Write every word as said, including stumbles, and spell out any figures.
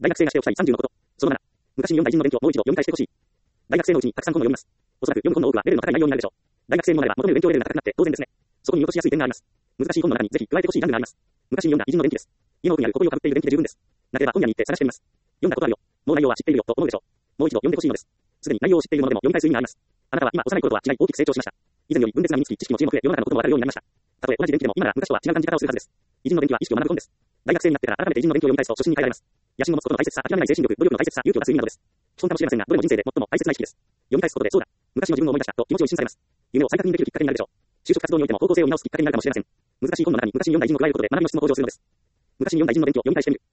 大学生がしておきたいさんじゅうのこと。そのなな。昔に読んだ偉人の勉強をもう一度読み返してほしい。大学生のうちにたくさん本を読みます。おそらく読む本の多くはレベルの高い内容になるでしょう。大学生もなれば求める勉強レベルが高くなって当然ですね。そこに見落としやすい点があります。難しい本の中にぜひ加えてほしいジャンルがあります。昔に読んだ偉人の伝記です。家の奥にある埃をかぶっている伝記で十分です。なければ本屋に行って探してみます。読んだことあるよ。もう内容は知っているよと思うでしょう。もう一度読んでほしいのです。すでに内容を知っているものでも読み返す意味があります。あなたは今幼い頃とは違い大きく成長しました。以前より分別が身につき知識も知恵も増え世の中のこともわかるようになりました。たとえ同じ伝記でも今なら昔とは違う感じ方をするはずです。偉人の伝記は意識を学ぶ本です。大学生になってから改めて偉人の勉強を読み返すと初心に帰られます。野心を持つことの大切さ、諦めない精神力、努力の大切さ、勇気を出す意味などです。基本かもしれませんが、どれも人生で最も大切な意識です。読み返すことで、そうだ、昔の自分を思い出したと気持ちを一新されます。夢を再確認できるきっかけになるでしょう。就職活動においても方向性を見直すきっかけになるかもしれません。難しい本の中に難しい読んだ偉人を加えることで学びの質も向上するのです。昔に読んだ偉人の伝記を読み返してみる。